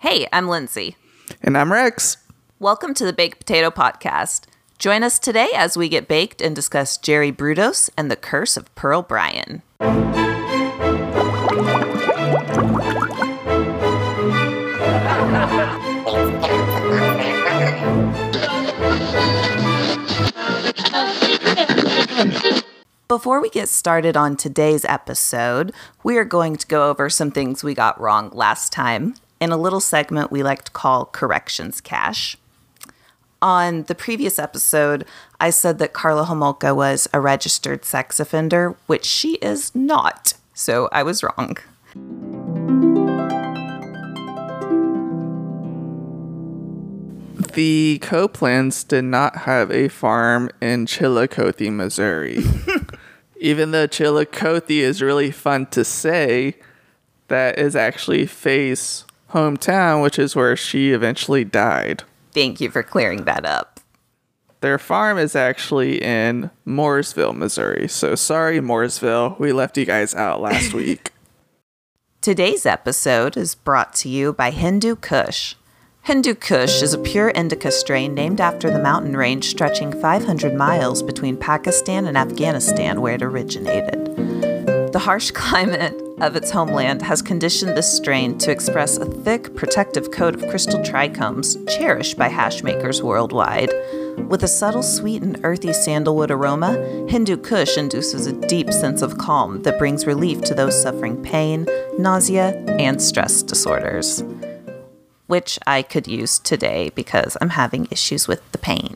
Hey, I'm Lindsay. And I'm Rex. Welcome to the Baked Potato Podcast. Join us today as we get baked and discuss Jerry Brudos and the Curse of Pearl Bryan. Before we get started on today's episode, we are going to go over some things we got wrong last time in a little segment we like to call Corrections Cache. On the previous episode, I said that Karla Homolka was a registered sex offender, which she is not, so I was wrong. The Copelands did not have a farm in Chillicothe, Missouri. Even though Chillicothe is really fun to say, that is actually Faye's hometown, which is where she eventually died. Thank you for clearing that up. Their farm is actually in Mooresville, Missouri. So sorry, Mooresville. We left you guys out last week. Today's episode is brought to you by Hindu Kush. Hindu Kush is a pure indica strain named after the mountain range stretching 500 miles between Pakistan and Afghanistan, where it originated. The harsh climate of its homeland has conditioned this strain to express a thick, protective coat of crystal trichomes cherished by hash makers worldwide. With a subtle, sweet, and earthy sandalwood aroma, Hindu Kush induces a deep sense of calm that brings relief to those suffering pain, nausea, and stress disorders. Which I could use today because I'm having issues with the pain.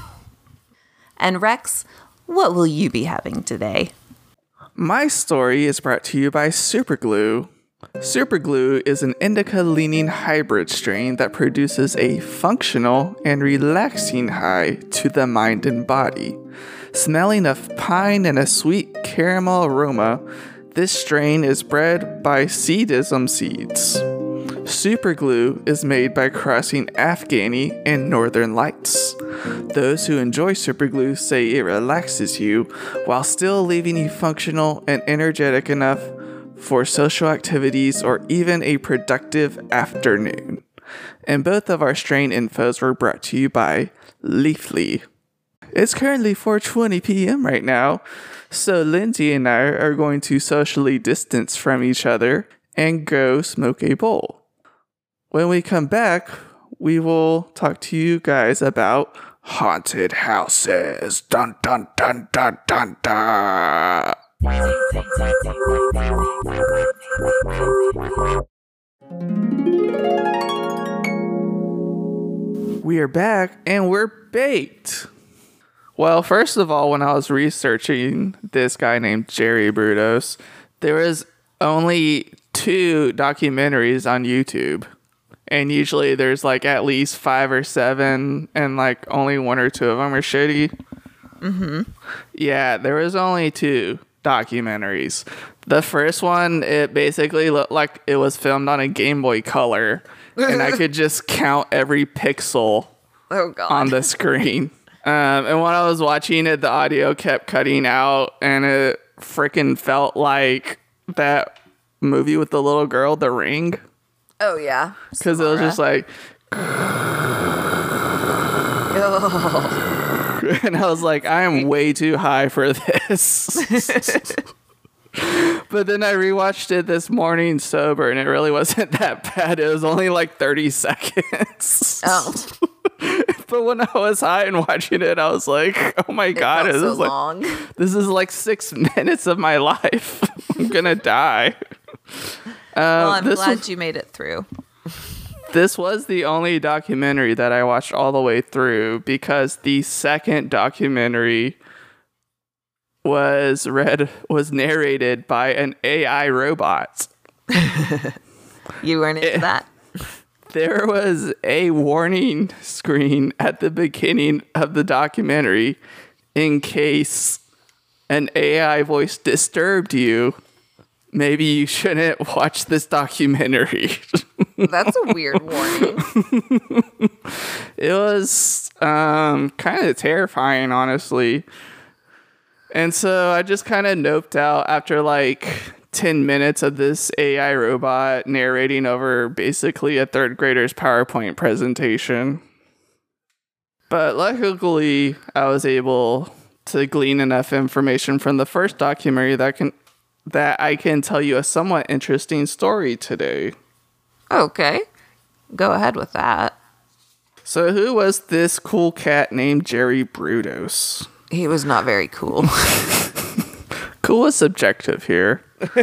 And Rex, what will you be having today? My story is brought to you by Superglue. Superglue is an indica-leaning hybrid strain that produces a functional and relaxing high to the mind and body. Smelling of pine and a sweet caramel aroma, this strain is bred by Seedism Seeds. Superglue is made by crossing Afghani and Northern Lights. Those who enjoy Superglue say it relaxes you while still leaving you functional and energetic enough for social activities or even a productive afternoon. And both of our strain infos were brought to you by Leafly. It's currently 4:20 p.m. right now, so Lindsay and I are going to socially distance from each other and go smoke a bowl. When we come back, we will talk to you guys about haunted houses. Dun dun dun dun dun dun. We are back and we're baked. Well, first of all, when I was researching this guy named Jerry Brudos, there was only 2 documentaries on YouTube. And usually there's like at least 5 or 7 and like only 1 or 2 of them are shitty. Mm-hmm. Yeah, there was only 2 documentaries. The first one, it basically looked like it was filmed on a Game Boy Color. And I could just count every pixel on the screen. And when I was watching it, the audio kept cutting out. And it freaking felt like that movie with the little girl, The Ring. Oh, yeah. Because it was just like... And I was like, I am way too high for this. But then I rewatched it this morning sober, and it really wasn't that bad. It was only like 30 seconds. Oh. But when I was high and watching it, I was like, oh my God. This is long. This is like 6 minutes of my life. I'm going to die. Well, I'm glad you made it through. This was the only documentary that I watched all the way through because the second documentary was narrated by an AI robot. You weren't into that? There was a warning screen at the beginning of the documentary in case an AI voice disturbed you. Maybe you shouldn't watch this documentary. That's a weird warning. It was kind of terrifying, honestly. And so I just kind of noped out after like 10 minutes of this AI robot narrating over basically a third grader's PowerPoint presentation. But luckily, I was able to glean enough information from the first documentary that I can tell you a somewhat interesting story today. Okay. Go ahead with that. So who was this cool cat named Jerry Brudos? He was not very cool. Cool is subjective here.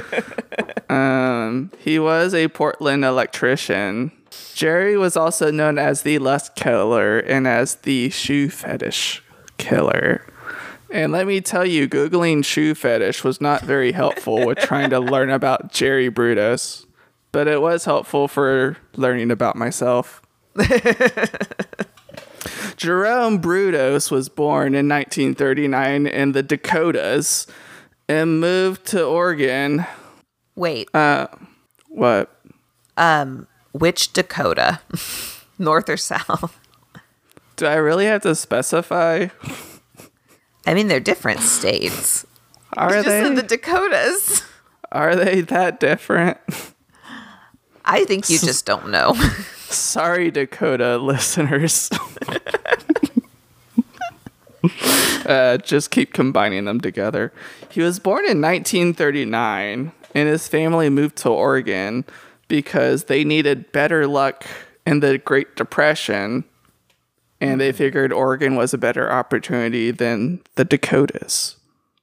He was a Portland electrician. Jerry was also known as the Lust Killer and as the Shoe Fetish Killer. And let me tell you, Googling shoe fetish was not very helpful with trying to learn about Jerry Brudos, but it was helpful for learning about myself. Jerome Brudos was born in 1939 in the Dakotas and moved to Oregon. Wait. What? Which Dakota? North or south? Do I really have to specify? I mean, they're different states. Are You just they? said the Dakotas. Are they that different? I think you just don't know. Sorry, Dakota listeners. Just keep combining them together. He was born in 1939, and his family moved to Oregon because they needed better luck in the Great Depression, and they figured Oregon was a better opportunity than the Dakotas.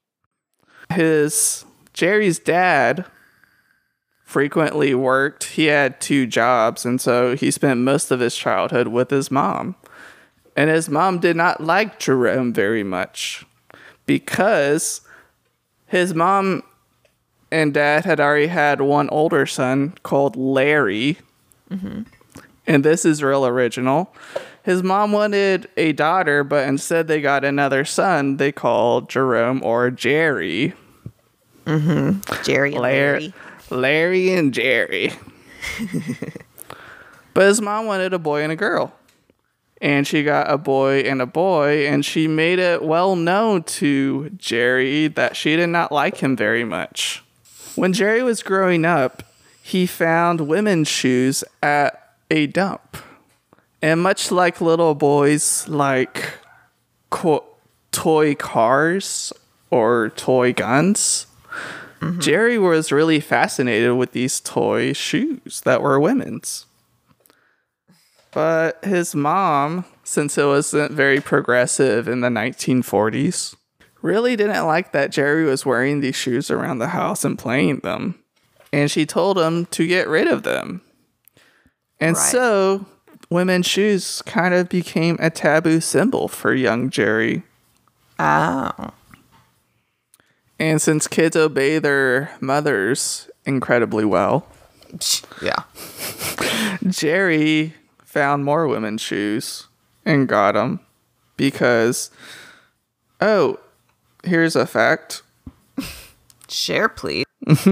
Jerry's dad frequently worked. He had 2 jobs, and so he spent most of his childhood with his mom. And his mom did not like Jerome very much because his mom and dad had already had one older son called Larry. Mm-hmm. And this is real original. His mom wanted a daughter, but instead they got another son they called Jerome or Jerry. Mm-hmm. Jerry and Larry. Larry and Jerry. But his mom wanted a boy and a girl. And she got a boy, and she made it well known to Jerry that she did not like him very much. When Jerry was growing up, he found women's shoes at a dump. And much like little boys like toy cars or toy guns, mm-hmm. Jerry was really fascinated with these toy shoes that were women's. But his mom, since it wasn't very progressive in the 1940s, really didn't like that Jerry was wearing these shoes around the house and playing them. And she told him to get rid of them. And so women's shoes kind of became a taboo symbol for young Jerry. Oh. And since kids obey their mothers incredibly well, yeah, Jerry found more women's shoes and got them because, here's a fact. Share, please.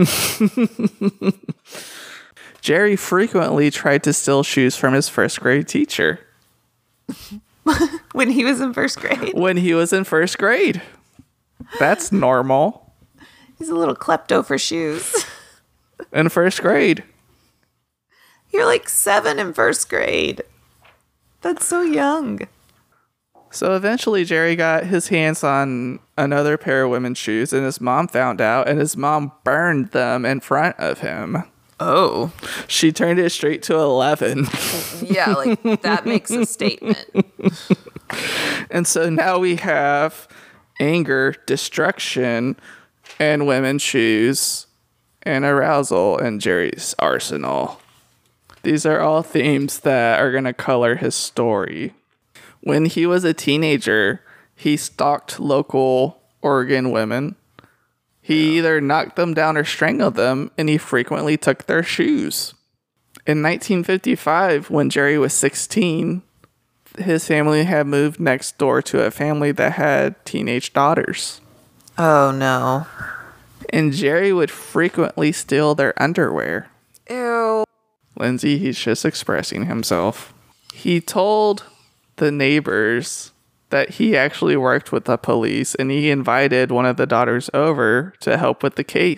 Jerry frequently tried to steal shoes from his first grade teacher. When he was in first grade? When he was in first grade. That's normal. He's a little klepto for shoes. In first grade. You're like 7 in first grade. That's so young. So eventually Jerry got his hands on another pair of women's shoes, and his mom found out, and his mom burned them in front of him. Oh. She turned it straight to 11. Yeah, like that makes a statement. And so now we have anger, destruction, and women's shoes, and arousal in Jerry's arsenal. These are all themes that are going to color his story. When he was a teenager, he stalked local Oregon women. He either knocked them down or strangled them, and he frequently took their shoes. In 1955, when Jerry was 16, his family had moved next door to a family that had teenage daughters. Oh, no. And Jerry would frequently steal their underwear. Ew. Lindsay, he's just expressing himself. He told the neighbors that he actually worked with the police, and he invited one of the daughters over to help with the case.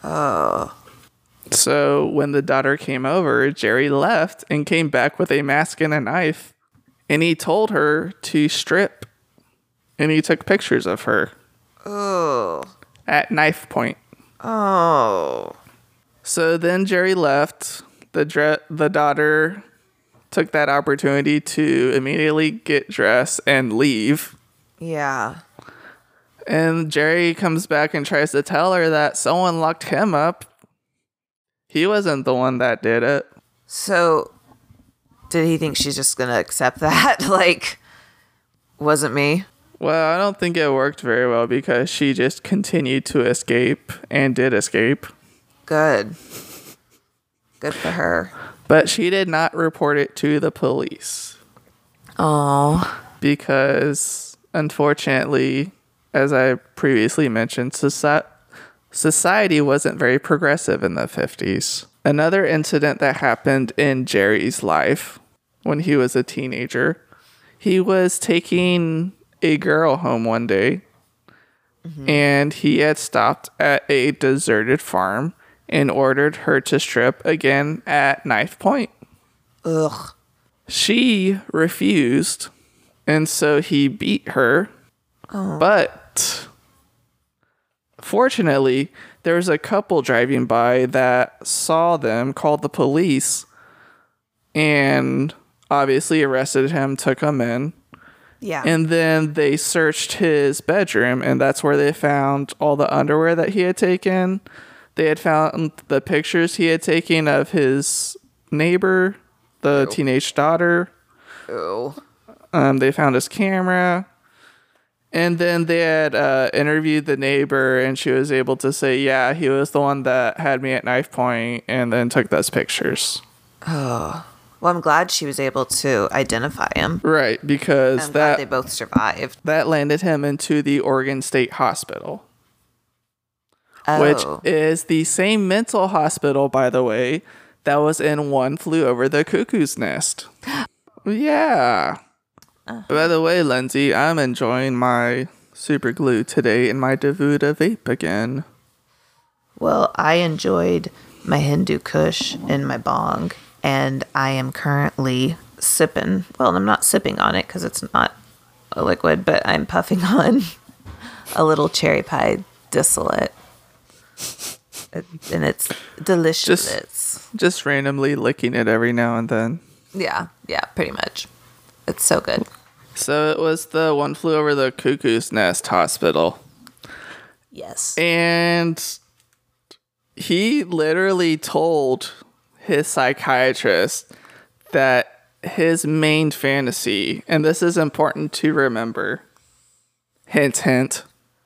Oh. So when the daughter came over, Jerry left and came back with a mask and a knife. And he told her to strip. And he took pictures of her. Oh. At knife point. Oh. So then Jerry left. The daughter took that opportunity to immediately get dressed and leave. Yeah. And Jerry comes back and tries to tell her that someone locked him up. He wasn't the one that did it. So, did he think she's just going to accept that? Like, wasn't me? Well, I don't think it worked very well because she just continued to escape and did escape. Good. Good for her. But she did not report it to the police. Oh. Because, unfortunately, as I previously mentioned, society wasn't very progressive in the 50s. Another incident that happened in Jerry's life when he was a teenager, he was taking a girl home one day, and he had stopped at a deserted farm and ordered her to strip again at knife point. Ugh. She refused, and so he beat her. Oh. But fortunately, there was a couple driving by that saw them, called the police, and obviously arrested him, took him in. Yeah. And then they searched his bedroom, and that's where they found all the underwear that he had taken. They had found the pictures he had taken of his neighbor, the teenage daughter. Ew. They found his camera. And then they had interviewed the neighbor, and she was able to say, yeah, he was the one that had me at knife point and then took those pictures. Oh. Well, I'm glad she was able to identify him. Right, because I'm glad they both survived. That landed him into the Oregon State Hospital. Oh. Which is the same mental hospital, by the way, that was in One Flew Over the Cuckoo's Nest. Yeah. By the way, Lindsay, I'm enjoying my super glue today in my Davuda vape again. Well, I enjoyed my Hindu Kush in my bong, and I am currently sipping. Well, I'm not sipping on it because it's not a liquid, but I'm puffing on a little cherry pie distillate. And it's delicious. Just randomly licking it every now and then. Yeah, pretty much. It's so good. So it was the One Flew Over the Cuckoo's Nest hospital. Yes. And he literally told his psychiatrist that his main fantasy, and this is important to remember, hint, hint,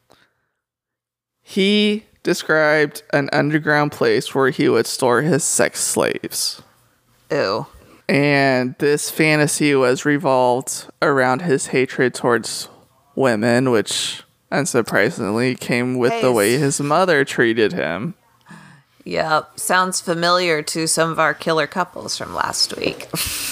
he described an underground place where he would store his sex slaves. Ew. And this fantasy was revolved around his hatred towards women, which unsurprisingly came with the way his mother treated him. Yep. Sounds familiar to some of our killer couples from last week.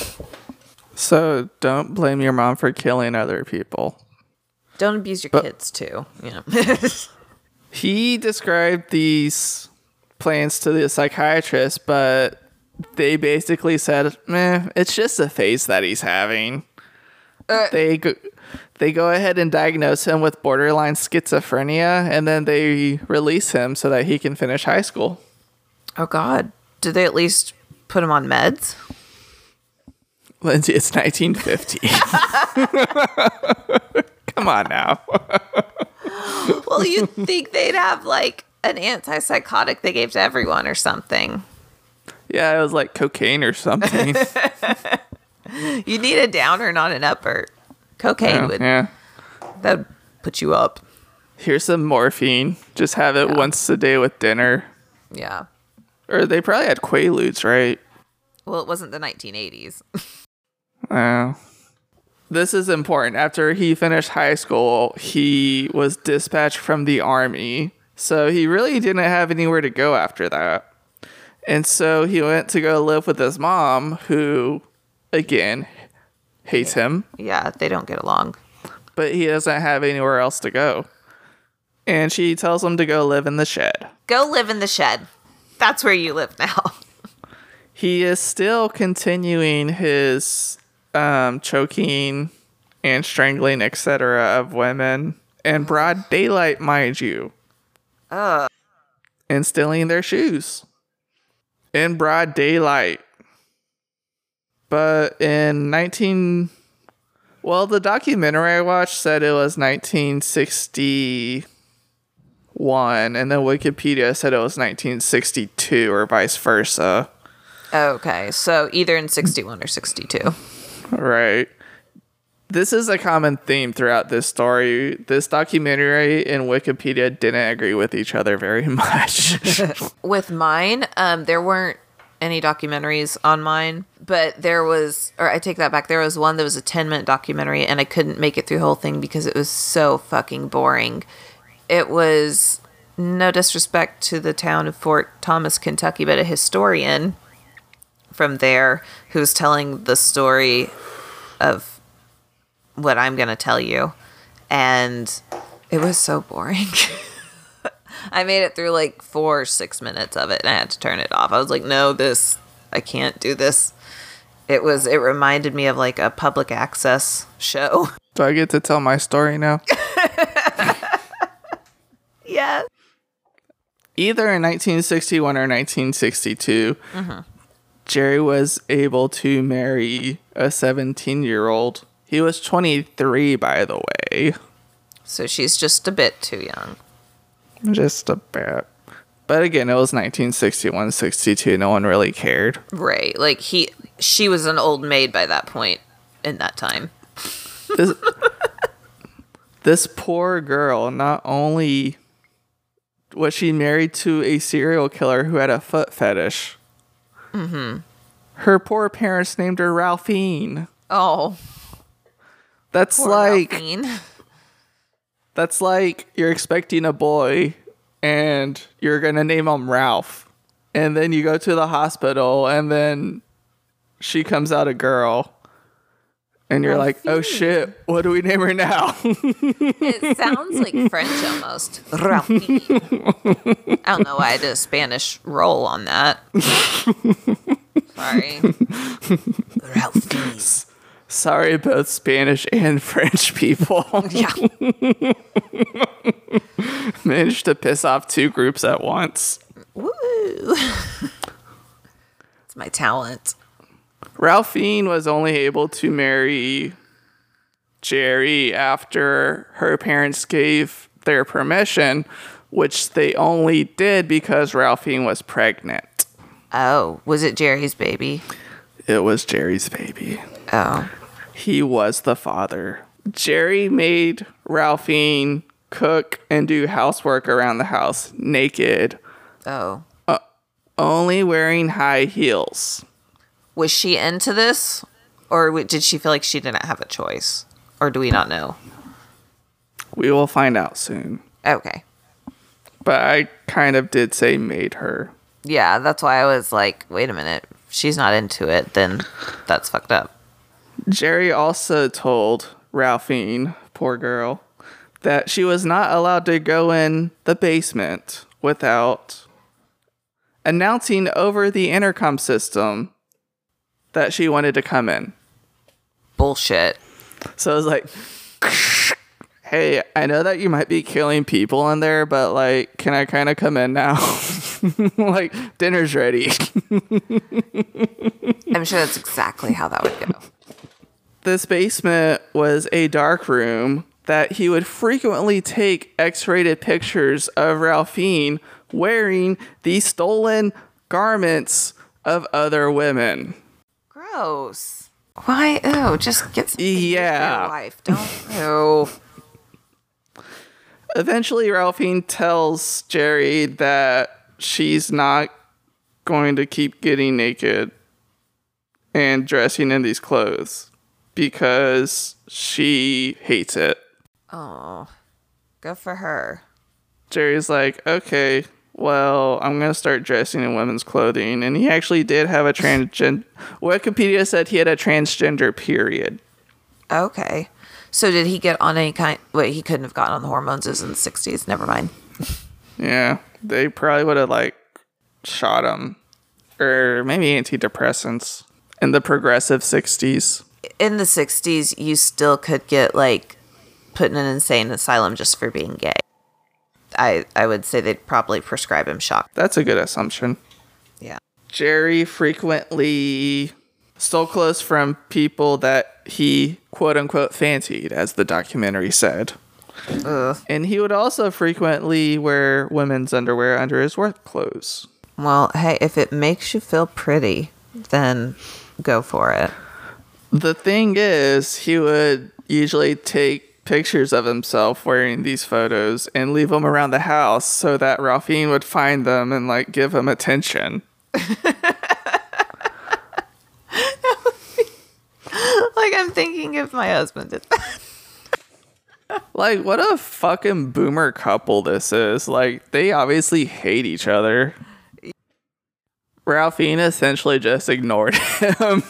So don't blame your mom for killing other people. Don't abuse your kids, too. You know. He described these plans to the psychiatrist, but they basically said, it's just a phase that he's having. They go ahead and diagnose him with borderline schizophrenia, and then they release him so that he can finish high school. Oh, God. Did they at least put him on meds? Lindsay, it's 1950. Come on now. Well, you'd think they'd have, like, an antipsychotic they gave to everyone or something. Yeah, it was like cocaine or something. You need a downer, not an upper. Cocaine that'd put you up. Here's some morphine. Just have it once a day with dinner. Yeah. Or they probably had Quaaludes, right? Well, it wasn't the 1980s. Oh. This is important. After he finished high school, he was dispatched from the army. So he really didn't have anywhere to go after that. And so he went to go live with his mom, who, again, hates him. Yeah, they don't get along. But he doesn't have anywhere else to go. And she tells him to go live in the shed. Go live in the shed. That's where you live now. He is still continuing his choking and strangling, etc. of women in broad daylight, mind you. And stealing their shoes in broad daylight. But in the documentary I watched said it was 1961, and then Wikipedia said it was 1962, or vice versa. Okay, so either in 61 or 62. Right. This is a common theme throughout this story. This documentary and Wikipedia didn't agree with each other very much. With mine, there weren't any documentaries on mine, but I take that back. There was one that was a 10-minute documentary, and I couldn't make it through the whole thing because it was so fucking boring. It was, no disrespect to the town of Fort Thomas, Kentucky, but a historian from there who was telling the story of what I'm going to tell you. And it was so boring. I made it through like 4 or 6 minutes of it and I had to turn it off. I was like, no, I can't do this. It reminded me of like a public access show. Do I get to tell my story now? Yeah. Either in 1961 or 1962, Jerry was able to marry a 17-year-old. He was 23, by the way. So she's just a bit too young. Just a bit. But again, it was 1961, 62. No one really cared. Right. Like she was an old maid by that point in that time. This poor girl, not only was she married to a serial killer who had a foot fetish, her poor parents named her Ralphine. Oh. That's poor like Ralphine. That's like you're expecting a boy and you're going to name him Ralph. And then you go to the hospital and then she comes out a girl. And you're Ralphine. like, oh shit, what do we name her now? It sounds like French almost. Ralphine. I don't know why I did a Spanish roll on that. Sorry. Ralphine. Sorry, both Spanish and French people. Yeah. Managed to piss off 2 groups at once. Woo. It's my talent. Ralphine was only able to marry Jerry after her parents gave their permission, which they only did because Ralphine was pregnant. Oh, was it Jerry's baby? It was Jerry's baby. Oh. He was the father. Jerry made Ralphine cook and do housework around the house naked. Oh. Only wearing high heels. Was she into this? Or did she feel like she didn't have a choice? Or do we not know? We will find out soon. Okay. But I kind of did say made her. Yeah, that's why I was like, wait a minute. If she's not into it, then that's fucked up. Jerry also told Ralphine, poor girl, that she was not allowed to go in the basement without announcing over the intercom system that she wanted to come in. Bullshit. So I was like, hey, I know that you might be killing people in there, but like, can I kind of come in now? Like, dinner's ready. I'm sure that's exactly how that would go. This basement was a dark room that he would frequently take X-rated pictures of Ralphine wearing the stolen garments of other women. Gross. Why? Ew, just get some pictures for your wife. Don't. Ew. Eventually, Ralphine tells Jerry that she's not going to keep getting naked and dressing in these clothes because she hates it. Oh, good for her. Jerry's like, okay, well, I'm going to start dressing in women's clothing. And he actually did have a transgender... Wikipedia said he had a transgender period. Okay. So did he get on any kind... Wait, he couldn't have gotten on the hormones. It was in the 60s. Never mind. Yeah, they probably would have, like, shot him. Or maybe antidepressants in the progressive 60s. In the 60s, you still could get, like, put in an insane asylum just for being gay. I would say they'd probably prescribe him shock. That's a good assumption. Yeah. Jerry frequently stole clothes from people that he, quote-unquote, fancied, as the documentary said. Ugh. And he would also frequently wear women's underwear under his work clothes. Well, hey, if it makes you feel pretty, then go for it. The thing is, he would usually take pictures of himself wearing these photos and leave them around the house so that Ralphine would find them and, like, give him attention. Like, I'm thinking if my husband did that. Like, what a fucking boomer couple this is. Like, they obviously hate each other. Ralphine essentially just ignored him.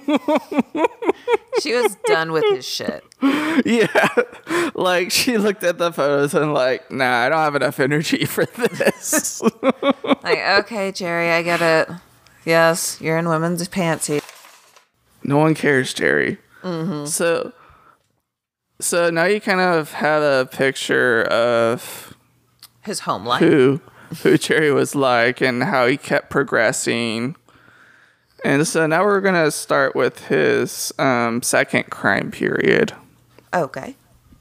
She was done with his shit. Yeah. Like, she looked at the photos and like, nah, I don't have enough energy for this. Like, okay, Jerry, I get it. Yes, you're in women's panties. No one cares, Jerry. Mm-hmm. So now you kind of have a picture of His home life. who Jerry was like and how he kept progressing. And so now we're going to start with his second crime period. Okay.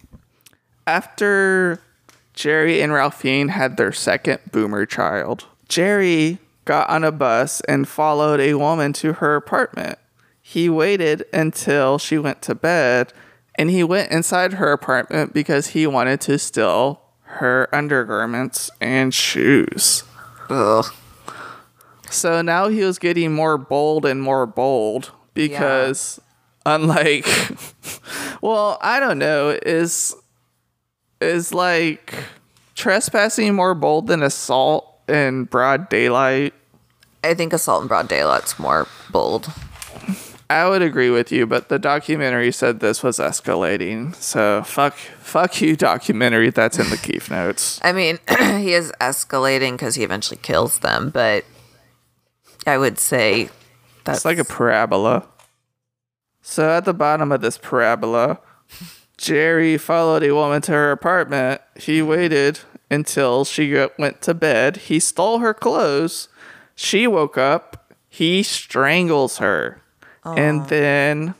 After Jerry and Ralphine had their second boomer child, Jerry got on a bus and followed a woman to her apartment. He waited until she went to bed, and he went inside her apartment because he wanted to steal her undergarments and shoes. Ugh. So now he was getting more bold and more bold because unlike, well, I don't know, is like trespassing more bold than assault in broad daylight? I think assault in broad daylight's more bold. I would agree with you, but the documentary said this was escalating. So fuck you, documentary. That's in the Keefe notes. I mean, he is escalating because he eventually kills them, but I would say that's It's like a parabola. So at the bottom of this parabola, Jerry followed a woman to her apartment. He waited until she went to bed. He stole her clothes. She woke up. He strangles her. And then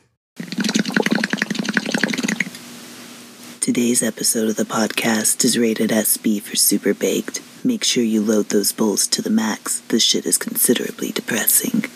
Today's episode of the podcast is rated SB for Super Baked. Make sure you load those bowls to the max. This shit is considerably depressing.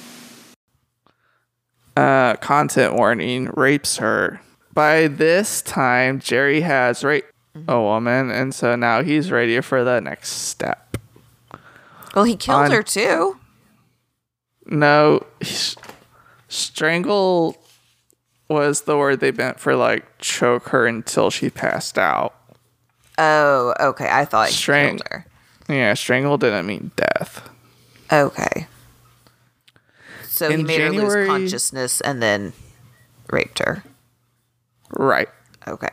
content warning, rapes her. By this time, Jerry has raped a woman, and so now he's ready for the next step. Well, he killed her too. No, strangle was the word they meant for, like, choke her until she passed out. Oh, okay. I thought he killed her. Yeah, strangle didn't mean death. Okay. So he In made her January- lose consciousness and then raped her. Right. Okay.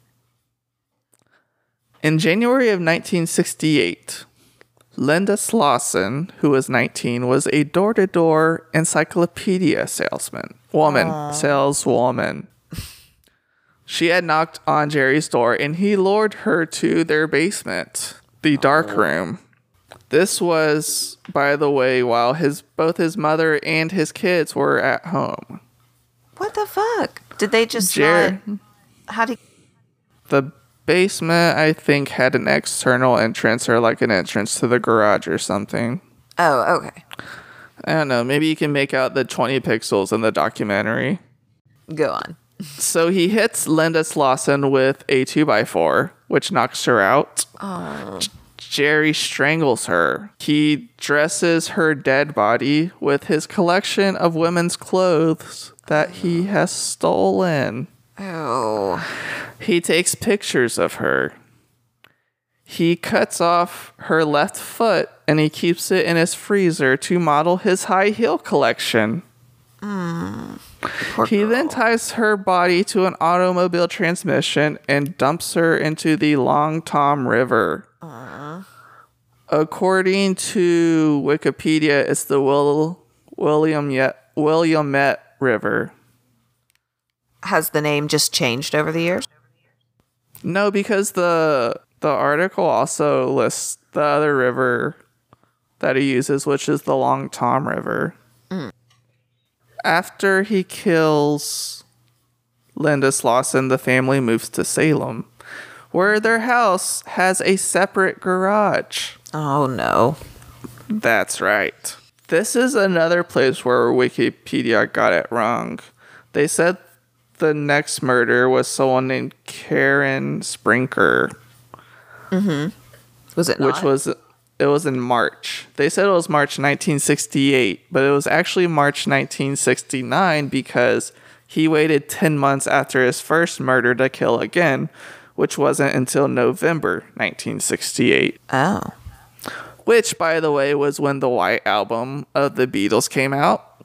In January of 1968, Linda Slauson, who was 19, was a door-to-door encyclopedia saleswoman. She had knocked on Jerry's door, and he lured her to their basement, the dark room. This was, by the way, while both his mother and his kids were at home. What the fuck? Did they just how did... The basement, I think, had an external entrance or like an entrance to the garage or something. Oh, okay. I don't know. Maybe you can make out the 20 pixels in the documentary. Go on. So he hits Linda Slauson with a 2x4, which knocks her out. Oh. Jerry strangles her. He dresses her dead body with his collection of women's clothes that he has stolen. Oh. He takes pictures of her. He cuts off her left foot and he keeps it in his freezer to model his high heel collection. He then ties her body to an automobile transmission and dumps her into the Long Tom River. According to Wikipedia, it's the Willamette River. Has the name just changed over the years? No, because the article also lists the other river that he uses, which is the Long Tom River. After he kills Linda Slauson, the family moves to Salem, where their house has a separate garage. Oh, no. That's right. This is another place where Wikipedia got it wrong. They said the next murder was someone named Karen Sprinker. Was it not? It was in March. They said it was March 1968, but it was actually March 1969 because he waited 10 months after his first murder to kill again, which wasn't until November 1968. Oh. Which, by the way, was when the White Album of the Beatles came out.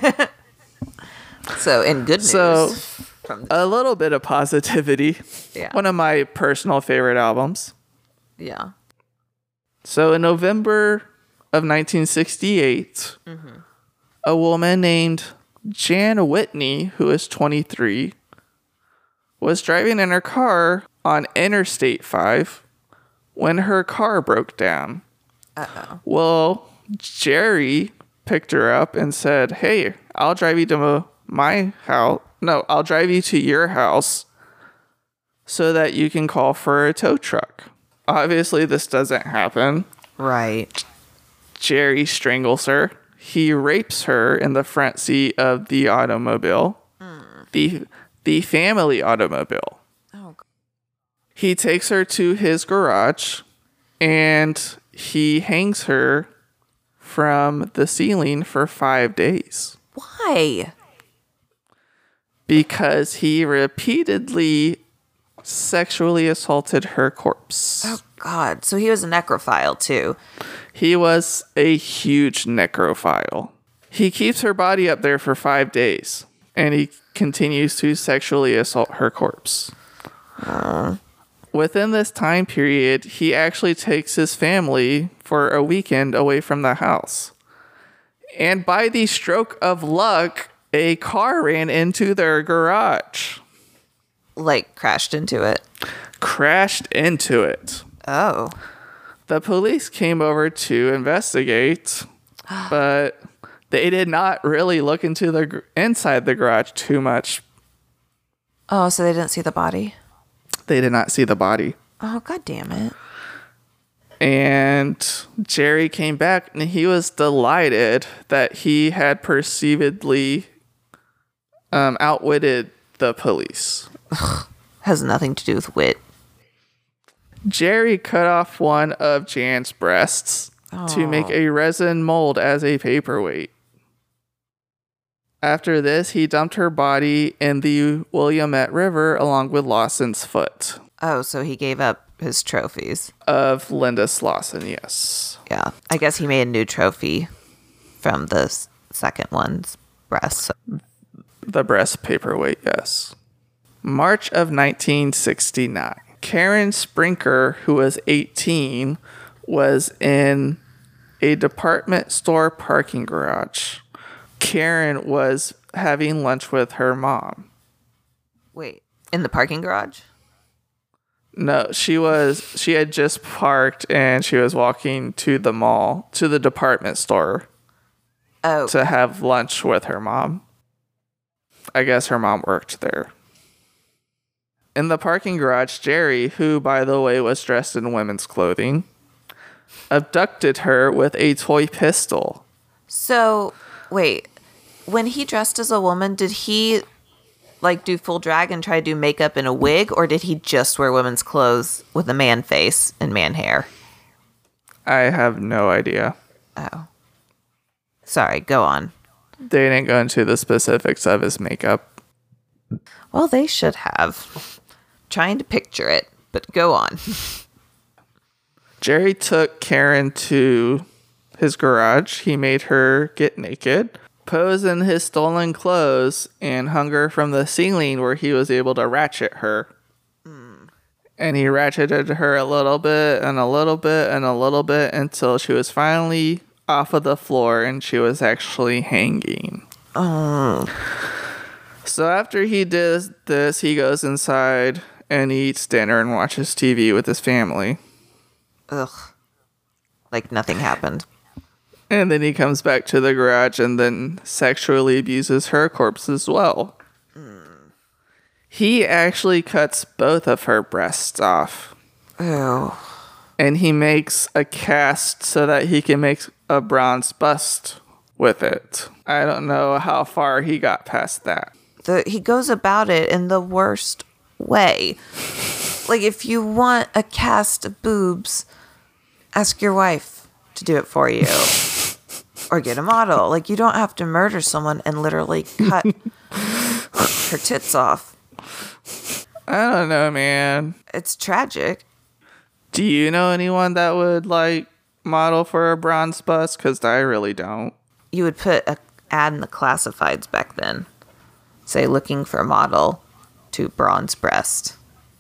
So, in good news. So, a little bit of positivity. Yeah. One of my personal favorite albums. Yeah. So, in November of 1968, a woman named Jan Whitney, who is 23, was driving in her car on Interstate 5 when her car broke down. Uh-oh. Well, Jerry picked her up and said, "Hey, I'll drive you to my house. No, I'll drive you to your house so that you can call for a tow truck." Obviously, this doesn't happen. Right. Jerry strangles her. He rapes her in the front seat of the automobile, the family automobile. Oh. He takes her to his garage and he hangs her from the ceiling for 5 days. Why? Because he repeatedly sexually assaulted her corpse. Oh, God. So he was a necrophile, too. He was a huge necrophile. He keeps her body up there for 5 days, and he continues to sexually assault her corpse. Within this time period, he actually takes his family for a weekend away from the house. And by the stroke of luck, a car ran into their garage. Like, crashed into it. Crashed into it. Oh. The police came over to investigate, but they did not really look into the inside the garage too much. Oh, so they didn't see the body? They did not see the body. Oh, God damn it. And Jerry came back and he was delighted that he had perceivedly outwitted the police. Has nothing to do with wit. Jerry cut off one of Jan's breasts to make a resin mold as a paperweight. After this, he dumped her body in the Willamette River along with Lawson's foot. Oh, so he gave up his trophies. Of Linda Slauson, yes. Yeah. I guess he made a new trophy from the second one's breast. The breast paperweight, yes. March of 1969. Karen Sprinker, who was 18, was in a department store parking garage. Karen was having lunch with her mom. Wait, in the parking garage? No, she had just parked and she was walking to the mall, to the department store. Oh. To have lunch with her mom. I guess her mom worked there. In the parking garage, Jerry, who, by the way, was dressed in women's clothing, abducted her with a toy pistol. So, wait. When he dressed as a woman, did he, like, do full drag and try to do makeup and a wig? Or did he just wear women's clothes with a man face and man hair? I have no idea. Oh. Sorry, go on. They didn't go into the specifics of his makeup. Well, they should have. Trying to picture it, but go on. Jerry took Karen to his garage. He made her get naked, posed in his stolen clothes and hung her from the ceiling where he was able to ratchet her. And he ratcheted her a little bit and a little bit and a little bit until she was finally off of the floor and she was actually hanging. Oh. So after he did this, he goes inside and eats dinner and watches TV with his family. Ugh. Like nothing happened. And then he comes back to the garage and then sexually abuses her corpse as well. He actually cuts both of her breasts off. Ew. And he makes a cast so that he can make a bronze bust with it. I don't know how far he got past that. He goes about it in the worst way. Like, if you want a cast of boobs, ask your wife to do it for you. Or get a model. Like, you don't have to murder someone and literally cut her tits off. I don't know, man. It's tragic. Do you know anyone that would, like, model for a bronze bust? Because I really don't. You would put an ad in the classifieds back then. Say, looking for a model to bronze breast.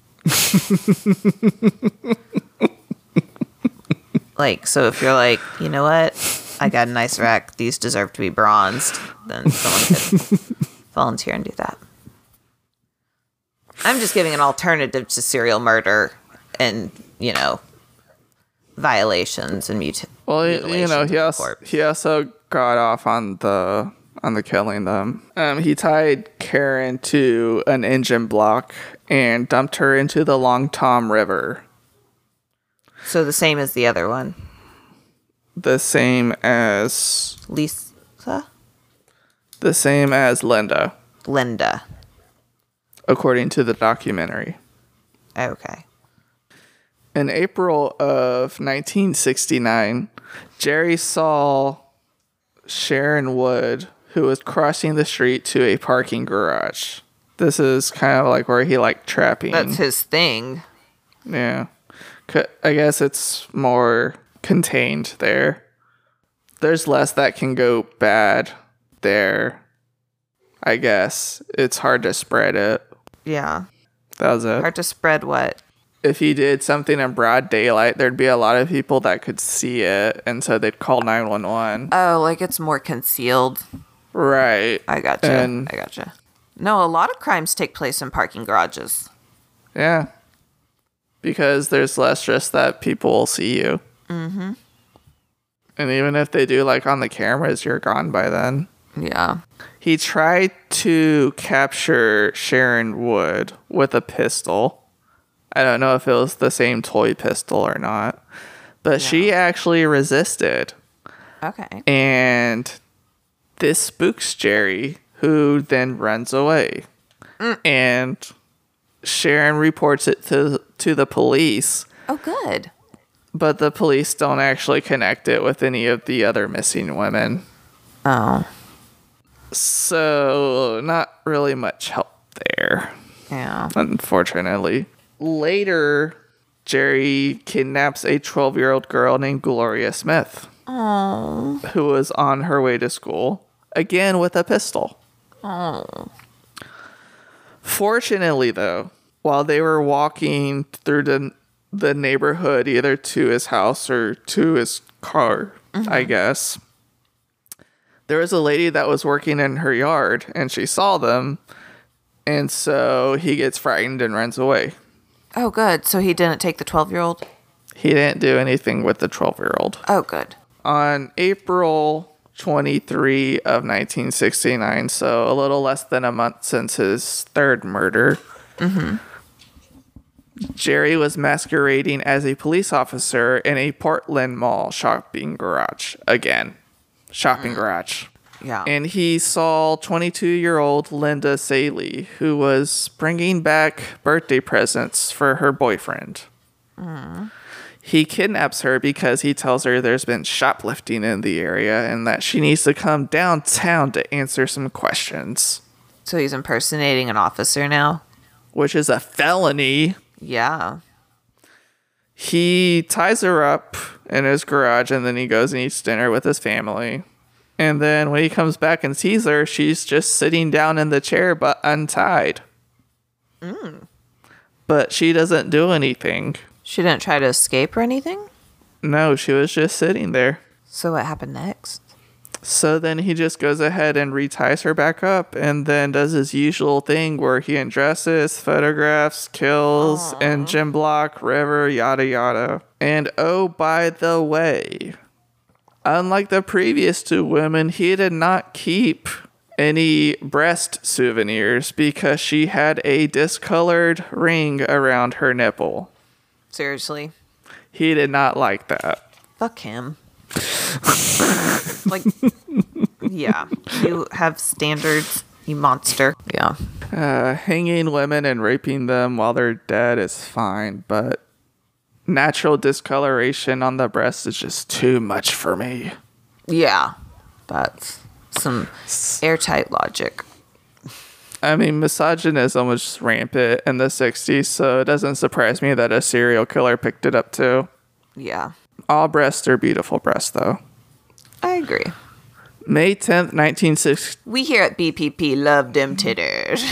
Like, so if you're like, you know what? I got a nice rack. These deserve to be bronzed. Then someone could volunteer and do that. I'm just giving an alternative to serial murder and, you know, violations and Well, you know, he also got off on the killing them. He tied Karen to an engine block and dumped her into the Long Tom River. So the same as the other one. The same as Lisa? The same as Linda. Linda. According to the documentary. Okay. In April of 1969, Jerry saw Sharon Wood, who was crossing the street to a parking garage. This is kind of like where he liked trapping. That's his thing. Yeah. I guess it's more contained there. There's less that can go bad there. I guess. It's hard to spread it. Yeah. That was it. Hard to spread what? If he did something in broad daylight, there'd be a lot of people that could see it, and so they'd call 911. Oh, like it's more concealed. Right. I gotcha. No, a lot of crimes take place in parking garages. Yeah. Because there's less risk that people will see you. Mm-hmm. And even if they do, like, on the cameras, you're gone by then. Yeah. He tried to capture Sharon Wood with a pistol. I don't know if it was the same toy pistol or not. But she actually resisted. Okay. And this spooks Jerry, who then runs away. And Sharon reports it to the police. Oh, good. But the police don't actually connect it with any of the other missing women. Oh. So, not really much help there. Yeah. Unfortunately. Later, Jerry kidnaps a 12-year-old girl named Gloria Smith. Oh. Who was on her way to school. Again, with a pistol. Oh. Fortunately, though, while they were walking through the neighborhood, either to his house or to his car, I guess, there was a lady that was working in her yard, and she saw them, and so he gets frightened and runs away. Oh, good. So he didn't take the 12-year-old? He didn't do anything with the 12-year-old. Oh, good. On April 23 of 1969, so a little less than a month since his third murder, Jerry was masquerading as a police officer in a Portland Mall shopping garage. Again, shopping garage. Yeah. And he saw 22-year-old Linda Saley, who was bringing back birthday presents for her boyfriend. He kidnaps her because he tells her there's been shoplifting in the area and that she needs to come downtown to answer some questions. So he's impersonating an officer now? Which is a felony. Yeah. He ties her up in his garage and then he goes and eats dinner with his family. And then when he comes back and sees her, she's just sitting down in the chair but untied. But she doesn't do anything. She didn't try to escape or anything? No, she was just sitting there. So what happened next? So then he just goes ahead and reties her back up and then does his usual thing where he undresses, photographs, kills, engine block, river, yada yada. And oh, by the way, unlike the previous two women, he did not keep any breast souvenirs because she had a discolored ring around her nipple. Seriously? He did not like that. Fuck him. Like, yeah. You have standards, you monster. Yeah. Hanging women and raping them while they're dead is fine, but natural discoloration on the breast is just too much for me. Yeah. That's some airtight logic. I mean, misogynism was rampant in the 60s, so it doesn't surprise me that a serial killer picked it up too. Yeah. All breasts are beautiful breasts, though. I agree. May 10th, 1960. We here at BPP love them titters.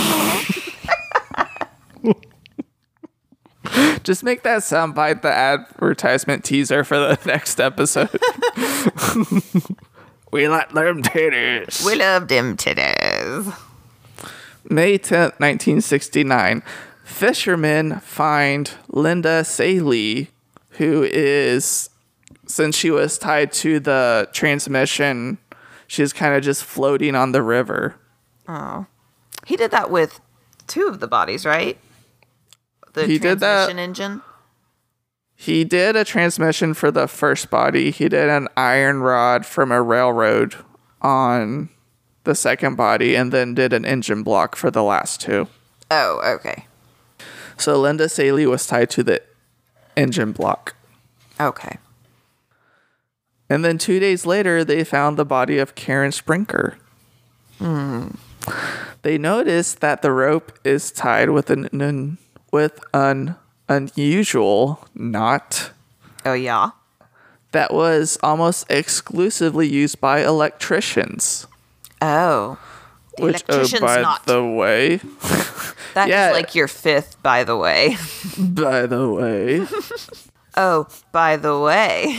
Just make that soundbite the advertisement teaser for the next episode. We like them titties. We love them titters. May 10th, 1969. Fishermen find Linda Saley, who is, since she was tied to the transmission, she's kind of just floating on the river. Oh. He did that with two of the bodies, right? The He did that- transmission engine? He did a transmission for the first body. He did an iron rod from a railroad on the second body, and then did an engine block for the last two. Oh, okay. So Linda Saley was tied to the engine block. Okay. And then 2 days later, they found the body of Karen Sprinker. They noticed that the rope is tied with an unusual knot Oh, yeah? that was almost exclusively used by electricians. Oh. The Which, oh, electrician's by not. the way, That yeah. is like your fifth, by the way. by the way, Oh, by the way.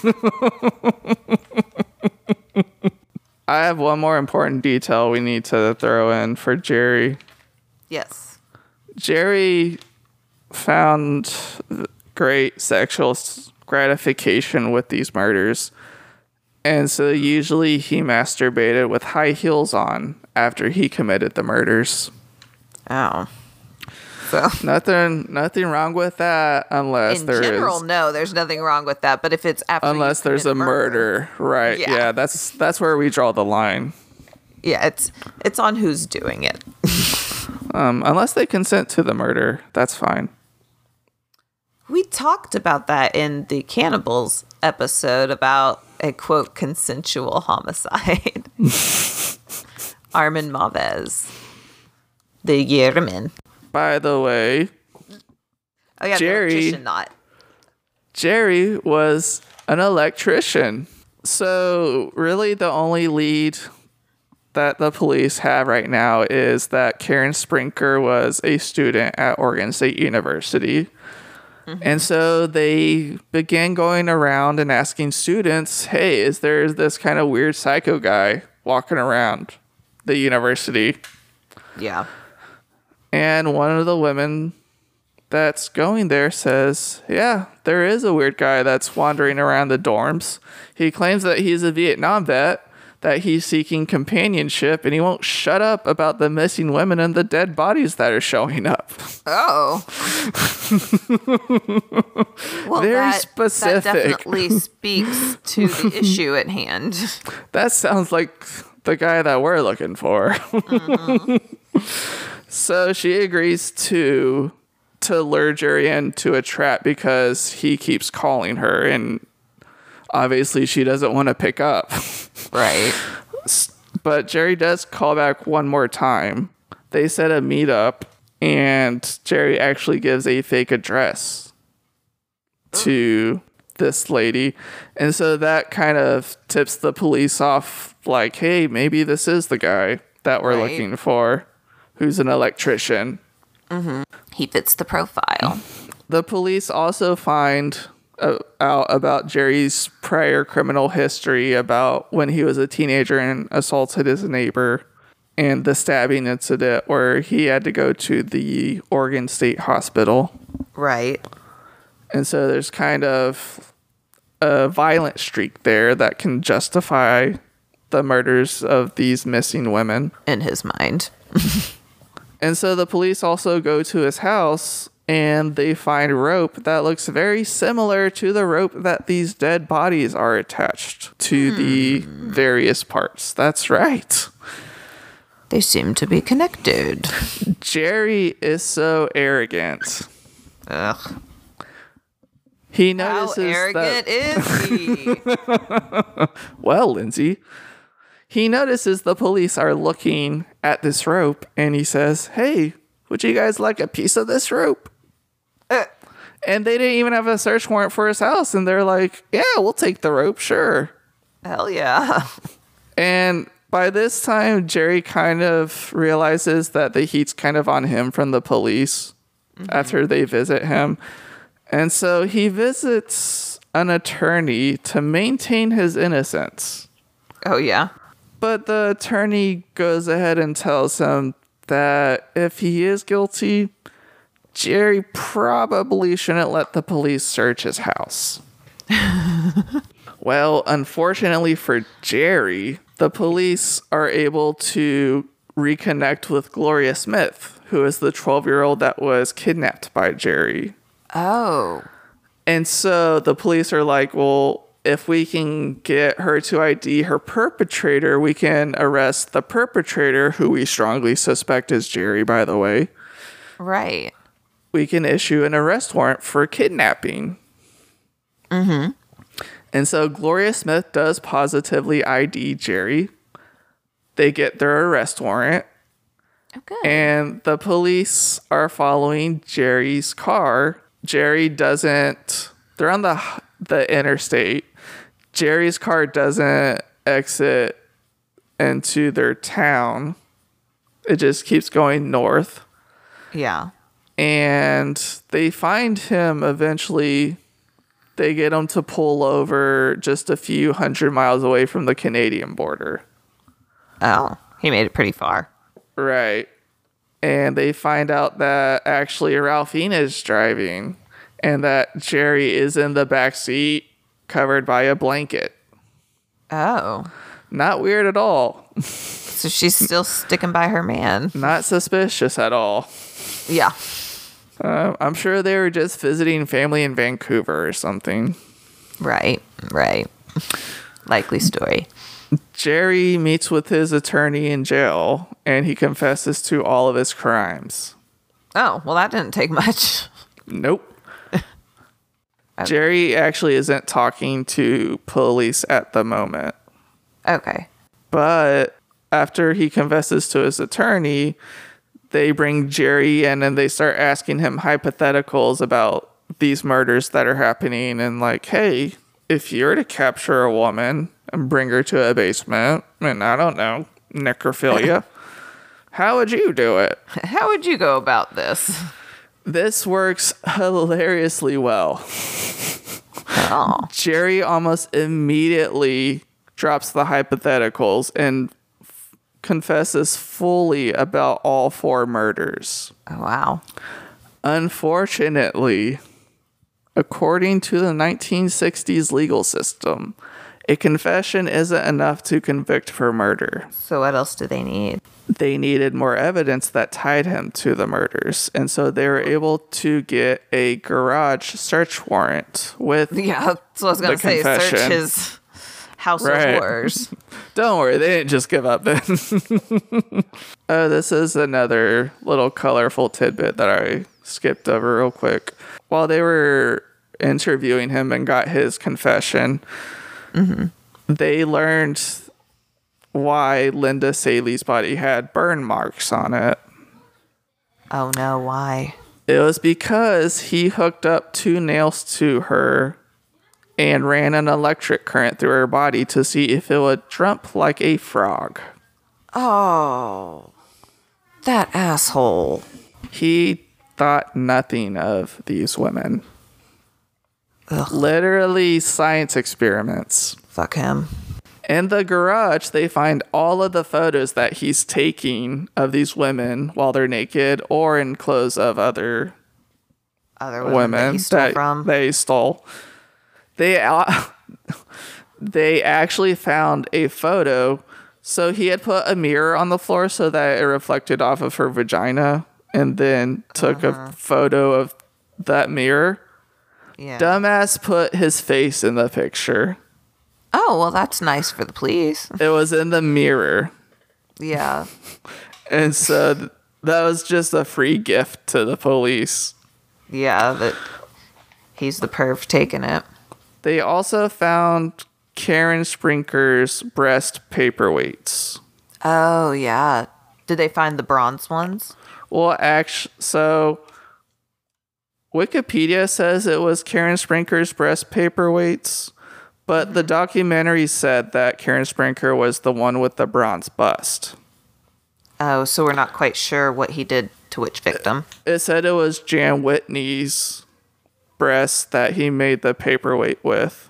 I have one more important detail we need to throw in for Jerry. Yes. Jerry found great sexual gratification with these murders. And so usually he masturbated with high heels on after he committed the murders. Oh. So. Nothing wrong with that unless In there general, is no, there's nothing wrong with that. But if it's after unless you there's commit a murder. Right. Yeah. Yeah, that's where we draw the line. Yeah, it's on who's doing it. Unless they consent to the murder, that's fine. We talked about that in the Cannibals episode about a, quote, consensual homicide. Armin Mavez. The Yeremin. By the way, Oh, yeah, Jerry- the electrician not. Jerry was an electrician. So really the only lead that the police have right now is that Karen Sprinker was a student at Oregon State University. And so they began going around and asking students, hey, is there this kind of weird psycho guy walking around the university? Yeah. And one of the women that's going there says, yeah, there is a weird guy that's wandering around the dorms. He claims that he's a Vietnam vet, that he's seeking companionship, and he won't shut up about the missing women and the dead bodies that are showing up. Oh. Well, Very that specific. definitely speaks to the issue at hand. That sounds like the guy that we're looking for. So she agrees to lure Jerry into a trap because he keeps calling her, and obviously she doesn't want to pick up. Right. But Jerry does call back one more time. They set a meetup, and Jerry actually gives a fake address to this lady. And so that kind of tips the police off like, hey, maybe this is the guy that we're looking for, who's an electrician. He fits the profile. The police also find out about Jerry's prior criminal history, about when he was a teenager and assaulted his neighbor, and the stabbing incident where he had to go to the Oregon State Hospital. Right. And so there's kind of a violent streak there that can justify the murders of these missing women. In his mind. And so the police also go to his house and they find rope that looks very similar to the rope that these dead bodies are attached to the various parts. That's right. They seem to be connected. Jerry is so arrogant. Ugh. He How notices arrogant is he? Well, Lindsay, he notices the police are looking at this rope and he says, hey, would you guys like a piece of this rope? And they didn't even have a search warrant for his house. And they're like, yeah, we'll take the rope, sure. Hell yeah. And by this time, Jerry kind of realizes that the heat's kind of on him from the police after they visit him. And so he visits an attorney to maintain his innocence. Oh, yeah. But the attorney goes ahead and tells him that if he is guilty, Jerry probably shouldn't let the police search his house. Well, unfortunately for Jerry, the police are able to reconnect with Gloria Smith, who is the 12-year-old that was kidnapped by Jerry. Oh. And so the police are like, well, if we can get her to ID her perpetrator, we can arrest the perpetrator, who we strongly suspect is Jerry, by the way. Right. We can issue an arrest warrant for kidnapping. And so Gloria Smith does positively ID Jerry. They get their arrest warrant. Okay. And the police are following Jerry's car. Jerry doesn't... They're on the interstate. Jerry's car doesn't exit into their town. It just keeps going north. Yeah. And they find him eventually. They get him to pull over just a few hundred miles away from the Canadian border. Oh, he made it pretty far. Right. And they find out that actually Ralphine is driving and that Jerry is in the back seat covered by a blanket. Oh. Not weird at all. So she's still sticking by her man. Not suspicious at all. Yeah. I'm sure they were just visiting family in Vancouver or something. Right. Likely story. Jerry meets with his attorney in jail, and he confesses to all of his crimes. Oh, well, that didn't take much. Nope. Jerry actually isn't talking to police at the moment. Okay. But after he confesses to his attorney, they bring Jerry in and they start asking him hypotheticals about these murders that are happening. And like, hey, if you were to capture a woman and bring her to a basement, and I don't know, necrophilia, how would you do it? How would you go about this? This works hilariously well. Oh. Jerry almost immediately drops the hypotheticals and confesses fully about all 4 murders. Oh, wow. Unfortunately, according to the 1960s legal system, a confession isn't enough to convict for murder. So what else do they need? They needed more evidence that tied him to the murders. And so they were able to get a garage search warrant with Yeah, that's what I was going to say. confession. Search his house Right. of horrors. Don't worry, they didn't just give up then. This is another little colorful tidbit that I skipped over real quick. While they were interviewing him and got his confession, they learned why Linda Saley's body had burn marks on it. Oh, no, why? It was because he hooked up 2 nails to her and ran an electric current through her body to see if it would jump like a frog. Oh, that asshole. He thought nothing of these women. Ugh. Literally science experiments. Fuck him. In the garage, they find all of the photos that he's taking of these women while they're naked or in clothes of other women that he stole from. They stole. They actually found a photo. So he had put a mirror on the floor so that it reflected off of her vagina, and then took a photo of that mirror. Yeah. Dumbass put his face in the picture. Oh, well, that's nice for the police. It was in the mirror. Yeah. And so that was just a free gift to the police. Yeah, that he's the perv taking it. They also found Karen Sprinker's breast paperweights. Oh, yeah. Did they find the bronze ones? Well, actually, so Wikipedia says it was Karen Sprinker's breast paperweights, but the documentary said that Karen Sprinker was the one with the bronze bust. Oh, so we're not quite sure what he did to which victim. It said it was Jan Whitney's breast that he made the paperweight with.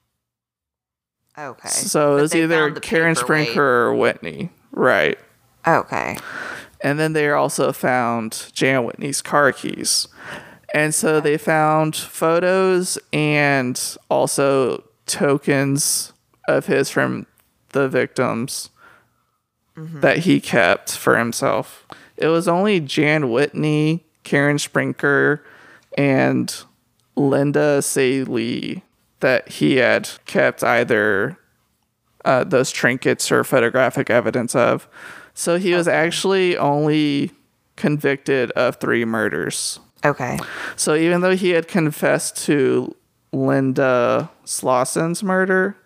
Okay. So it was either Karen Sprinker or Whitney. Right. Okay. And then they also found Jan Whitney's car keys. And so they found photos and also tokens of his from the victims that he kept for himself. It was only Jan Whitney, Karen Sprinker, and Linda Salee that he had kept either those trinkets or photographic evidence of. So he was actually only convicted of 3 murders. Okay. So even though he had confessed to Linda Slauson's murder,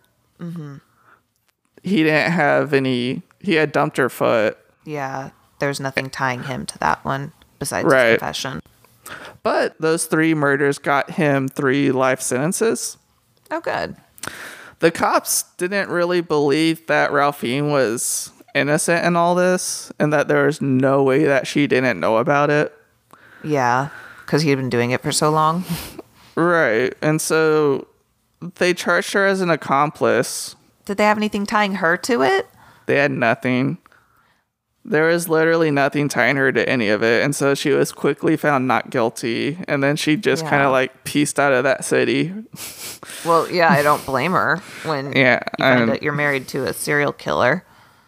he didn't have any. He had dumped her foot. Yeah, there's nothing tying him to that one besides his Right. confession. But those 3 murders got him 3 life sentences. Oh, good. The cops didn't really believe that Ralphine was innocent in all this, and that there was no way that she didn't know about it. Yeah, because he'd been doing it for so long. Right. And so they charged her as an accomplice. Did they have anything tying her to it? They had nothing. There was literally nothing tying her to any of it. And so she was quickly found not guilty. And then she just kind of like pieced out of that city. Well, yeah, I don't blame her when you find out you're married to a serial killer.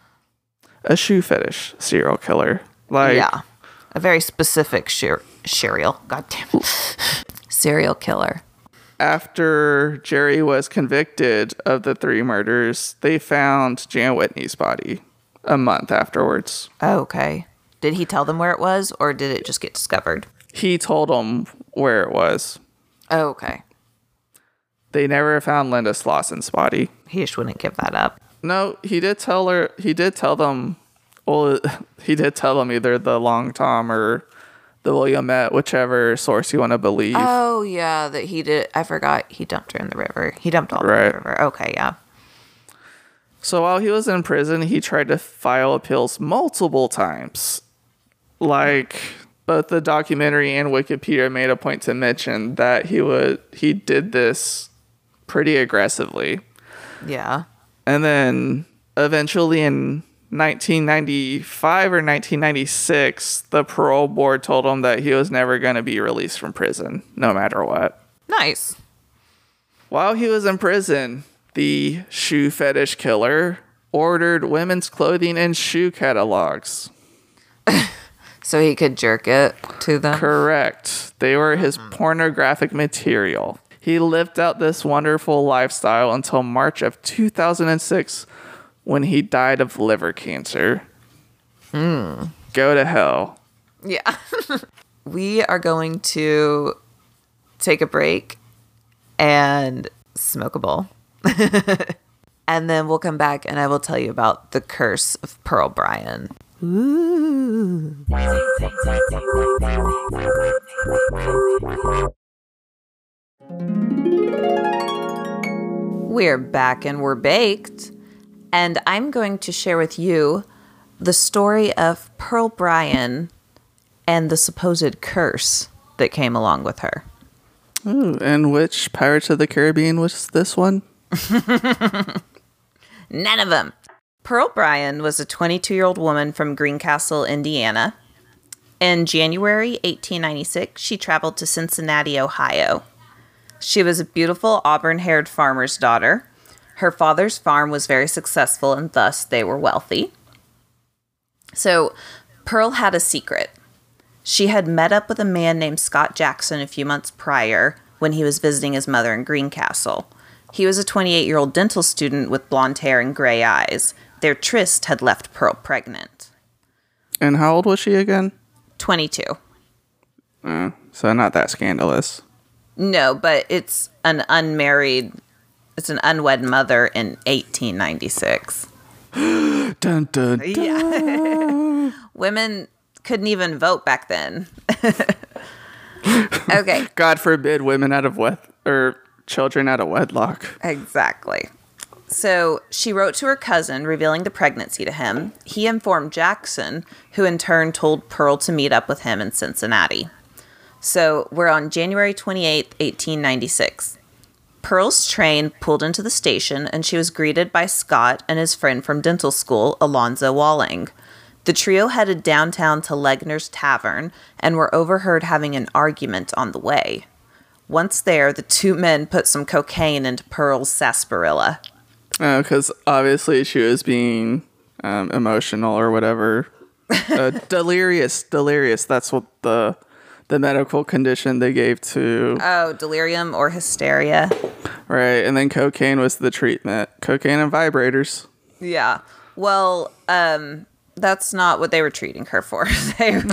A shoe fetish serial killer. Like, yeah. A very specific serial. God damn it. Serial killer. After Jerry was convicted of the 3 murders, they found Jan Whitney's body a month afterwards. Oh, okay. Did he tell them where it was, or did it just get discovered? He told them where it was. Oh, okay. They never found Linda Slauson's body. He just wouldn't give that up. No, he did tell her. He did tell them. Well, he did tell them either the Long Tom or the Williamette, whichever source you want to believe. Oh, yeah, that he did. I forgot he dumped her in the river. He dumped all in the river. Okay, yeah. So while he was in prison, he tried to file appeals multiple times. Like, both the documentary and Wikipedia made a point to mention that he did this pretty aggressively. Yeah. And then eventually in 1995 or 1996, the parole board told him that he was never going to be released from prison, no matter what. Nice. While he was in prison, the shoe fetish killer ordered women's clothing and shoe catalogs. So he could jerk it to them? Correct. They were his pornographic material. He lived out this wonderful lifestyle until March of 2006, when he died of liver cancer. Go to hell. Yeah. We are going to take a break and smoke a bowl. And then we'll come back and I will tell you about the curse of Pearl Bryan. Ooh. We're back and we're baked. And I'm going to share with you the story of Pearl Bryan and the supposed curse that came along with her. Ooh, and which Pirates of the Caribbean was this one? None of them. Pearl Bryan was a 22-year-old woman from Greencastle, Indiana. In January 1896, she traveled to Cincinnati, Ohio. She was a beautiful auburn-haired farmer's daughter. Her father's farm was very successful, and thus they were wealthy. So, Pearl had a secret. She had met up with a man named Scott Jackson a few months prior when he was visiting his mother in Greencastle. He was a 28-year-old dental student with blonde hair and gray eyes. Their tryst had left Pearl pregnant. And how old was she again? 22. So not that scandalous. No, but it's an unwed mother in 1896. Dun, dun, dun. Yeah. Women couldn't even vote back then. Okay. God forbid women children out of wedlock. Exactly. So she wrote to her cousin, revealing the pregnancy to him. He informed Jackson, who in turn told Pearl to meet up with him in Cincinnati. So we're on January 28th, 1896. Pearl's train pulled into the station, and she was greeted by Scott and his friend from dental school, Alonzo Walling. The trio headed downtown to Legner's Tavern and were overheard having an argument on the way. Once there, the two men put some cocaine into Pearl's sarsaparilla. Because obviously she was being emotional or whatever. Delirious. That's what the medical condition they gave to. Oh, delirium or hysteria. Right, and then cocaine was the treatment. Cocaine and vibrators. Yeah. Well, that's not what they were treating her for. It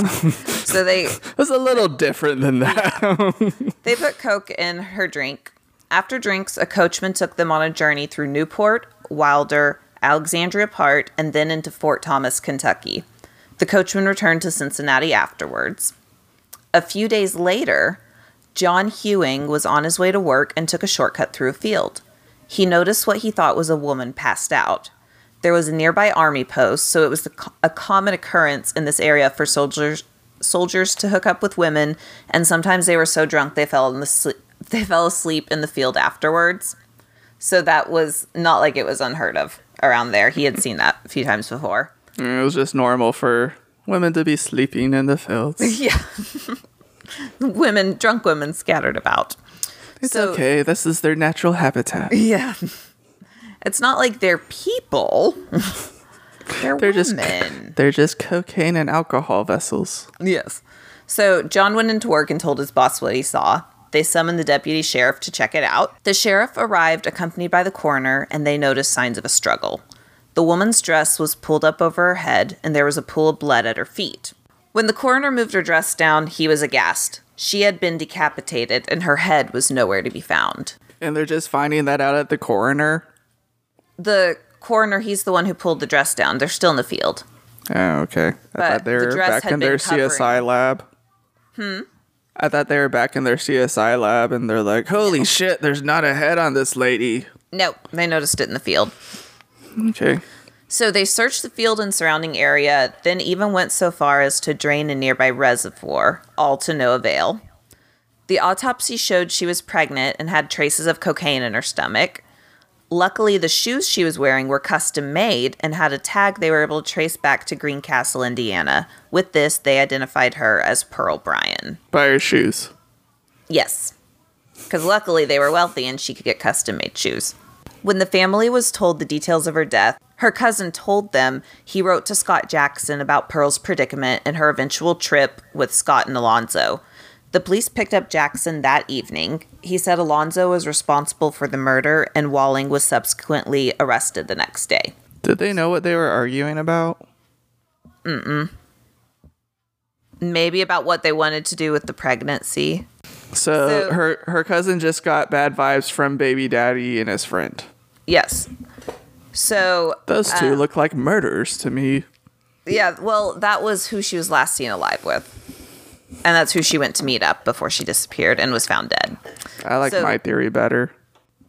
was a little different than that. They put coke in her drink. After drinks, a coachman took them on a journey through Newport, Wilder, Alexandria Park, and then into Fort Thomas, Kentucky. The coachman returned to Cincinnati afterwards. A few days later, John Hewing was on his way to work and took a shortcut through a field. He noticed what he thought was a woman passed out. There was a nearby army post, so it was a common occurrence in this area for soldiers to hook up with women, and sometimes they were so drunk they fell asleep in the field afterwards. So that was not like it was unheard of around there. He had seen that a few times before. It was just normal for women to be sleeping in the fields. Yeah. Drunk women scattered about. It's okay. This is their natural habitat. Yeah. It's not like they're people. They're women. They're just cocaine and alcohol vessels. Yes. So John went into work and told his boss what he saw. They summoned the deputy sheriff to check it out. The sheriff arrived accompanied by the coroner, and they noticed signs of a struggle. The woman's dress was pulled up over her head, and there was a pool of blood at her feet. When the coroner moved her dress down, he was aghast. She had been decapitated, and her head was nowhere to be found. And they're just finding that out at the coroner? The coroner, he's the one who pulled the dress down. They're still in the field. Oh, okay. I thought they were back in their CSI lab. I thought they were back in their CSI lab, and they're like, holy shit, there's not a head on this lady. No, they noticed it in the field. Okay. So they searched the field and surrounding area, then even went so far as to drain a nearby reservoir, all to no avail. The autopsy showed she was pregnant and had traces of cocaine in her stomach. Luckily, the shoes she was wearing were custom made and had a tag they were able to trace back to Greencastle, Indiana. With this, they identified her as Pearl Bryan. By her shoes. Yes. Because luckily they were wealthy and she could get custom made shoes. When the family was told the details of her death, her cousin told them he wrote to Scott Jackson about Pearl's predicament and her eventual trip with Scott and Alonzo. The police picked up Jackson that evening. He said Alonzo was responsible for the murder, and Walling was subsequently arrested the next day. Did they know what they were arguing about? Maybe about what they wanted to do with the pregnancy. So her cousin just got bad vibes from baby daddy and his friend. Yes. So those two look like murderers to me. Yeah, well, that was who she was last seen alive with. And that's who she went to meet up before she disappeared and was found dead. I like my theory better.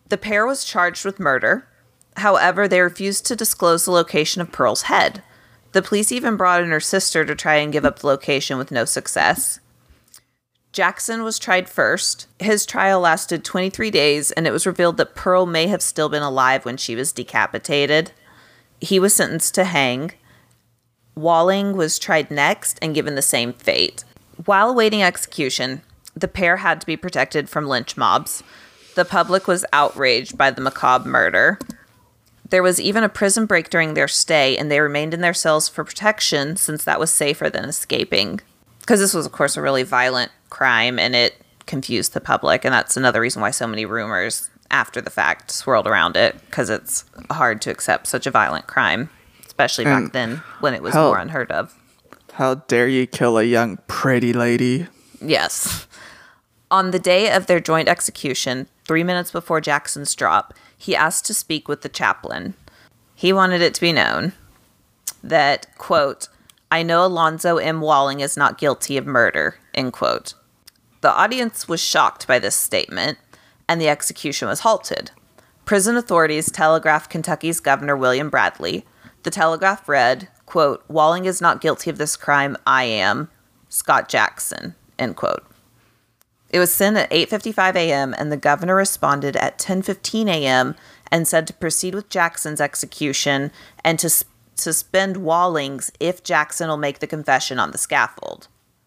The pair was charged with murder. However, they refused to disclose the location of Pearl's head. The police even brought in her sister to try and give up the location with no success. Jackson was tried first. His trial lasted 23 days, and it was revealed that Pearl may have still been alive when she was decapitated. He was sentenced to hang. Walling was tried next and given the same fate. While awaiting execution, the pair had to be protected from lynch mobs. The public was outraged by the macabre murder. There was even a prison break during their stay, and they remained in their cells for protection since that was safer than escaping. Because this was, of course, a really violent crime, and it confused the public, and that's another reason why so many rumors after the fact swirled around it, because it's hard to accept such a violent crime, especially back then when it was more unheard of. How dare you kill a young, pretty lady? Yes. On the day of their joint execution, 3 minutes before Jackson's drop, he asked to speak with the chaplain. He wanted it to be known that, quote, "I know Alonzo M. Walling is not guilty of murder," end quote. The audience was shocked by this statement, and the execution was halted. Prison authorities telegraphed Kentucky's Governor William Bradley. The telegraph read, quote, "Walling is not guilty of this crime. I am. Scott Jackson," end quote. It was sent at 8:55 a.m., and the governor responded at 10:15 a.m. and said to proceed with Jackson's execution and to suspend Walling's if Jackson will make the confession on the scaffold.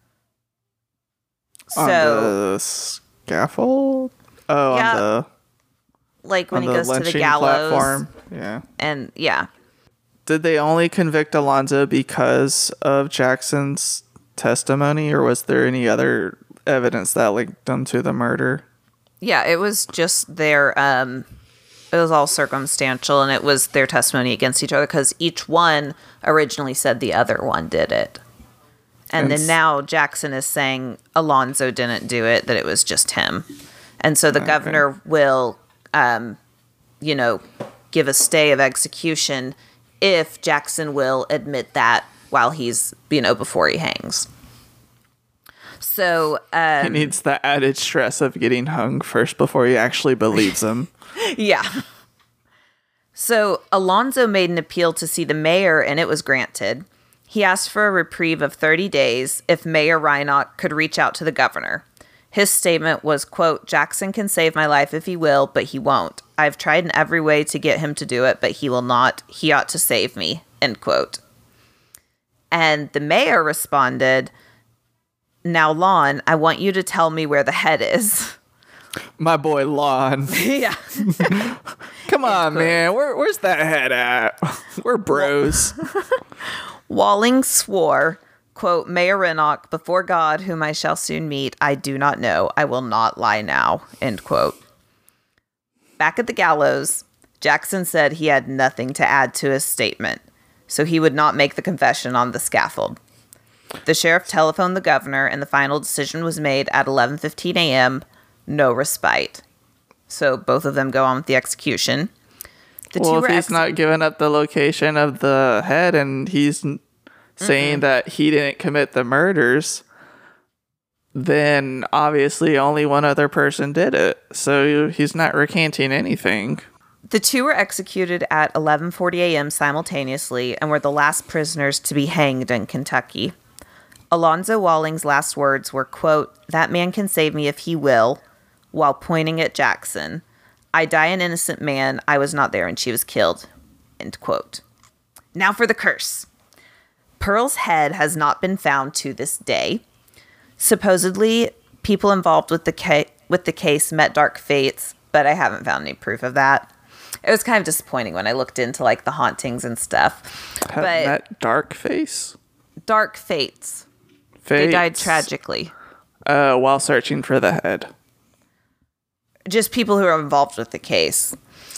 On the scaffold? Oh, yeah, on the... Like when he on goes to the lynching gallows. platform. Yeah. And, yeah. Did they only convict Alonzo because of Jackson's testimony, or was there any other evidence that linked them to the murder? Yeah, it was just their, it was all circumstantial, and it was their testimony against each other, because each one originally said the other one did it. And then now Jackson is saying Alonzo didn't do it, that it was just him. And so the governor will, give a stay of execution if Jackson will admit that while he's, before he hangs. So he needs the added stress of getting hung first before he actually believes him. Yeah. So Alonzo made an appeal to see the mayor, and it was granted. He asked for a reprieve of 30 days if Mayor Reinach could reach out to the governor. His statement was, quote, "Jackson can save my life if he will, but he won't. I've tried in every way to get him to do it, but he will not. He ought to save me," end quote. And the mayor responded, "Now, Lon, I want you to tell me where the head is." My boy Lon. Yeah. Come on, man. Where's that head at? We're bros. Walling swore, quote, "Mayor Reinach, before God, whom I shall soon meet, I do not know. I will not lie now," end quote. Back at the gallows, Jackson said he had nothing to add to his statement, so he would not make the confession on the scaffold. The sheriff telephoned the governor, and the final decision was made at 11:15 a.m., no respite. So both of them go on with the execution. If he's not giving up the location of the head and he's saying that he didn't commit the murders, then obviously only one other person did it. So he's not recanting anything. The two were executed at 11:40 a.m. simultaneously and were the last prisoners to be hanged in Kentucky. Alonzo Walling's last words were, quote, "That man can save me if he will," while pointing at Jackson. "I die an innocent man. I was not there when she was killed," end quote. Now for the curse. Pearl's head has not been found to this day. Supposedly, people involved with the case met dark fates, but I haven't found any proof of that. It was kind of disappointing when I looked into the hauntings and stuff. Met dark face? Dark fates. They died tragically. While searching for the head. Just people who are involved with the case.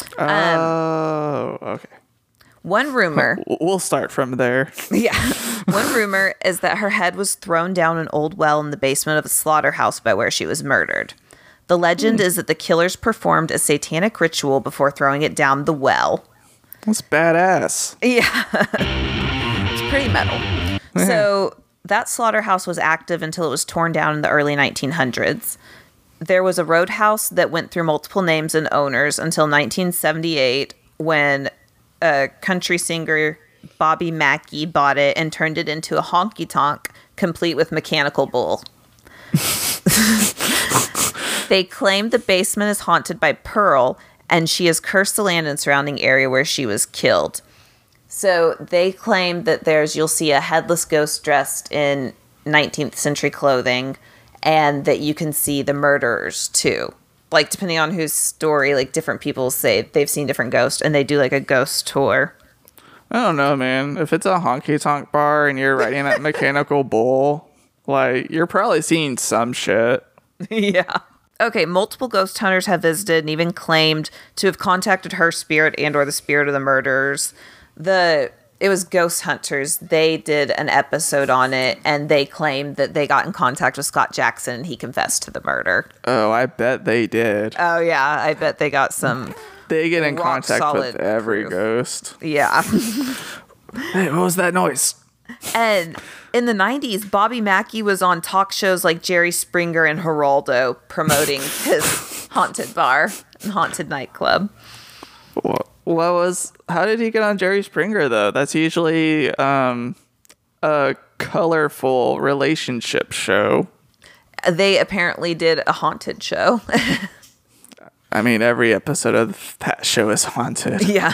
Okay. One rumor... We'll start from there. Yeah. One rumor is that her head was thrown down an old well in the basement of a slaughterhouse by where she was murdered. The legend is that the killers performed a satanic ritual before throwing it down the well. That's badass. Yeah. It's pretty metal. So that slaughterhouse was active until it was torn down in the early 1900s. there was a roadhouse that went through multiple names and owners until 1978 when country singer Bobby Mackey bought it and turned it into a honky-tonk complete with mechanical bull. They claim the basement is haunted by Pearl, and she has cursed the land and surrounding area where she was killed. So they claim that you'll see a headless ghost dressed in 19th century clothing, and that you can see the murderers too. Like, depending on whose story, like, different people say they've seen different ghosts, and they do like a ghost tour. I don't know, man. If it's a honky-tonk bar and you're riding that mechanical bull, like, you're probably seeing some shit. Yeah. Okay, multiple ghost hunters have visited and even claimed to have contacted her spirit and or the spirit of the murderers. It was Ghost Hunters. They did an episode on it, and they claimed that they got in contact with Scott Jackson, and he confessed to the murder. Oh, I bet they did. Oh, yeah. I bet they got some... They get in contact with every proof. Ghost. Yeah. Hey, what was that noise? And in the 90s, Bobby Mackey was on talk shows like Jerry Springer and Geraldo promoting his haunted bar and haunted nightclub. How did he get on Jerry Springer, though? That's usually a colorful relationship show. They apparently did a haunted show. I mean, every episode of that show is haunted. Yeah.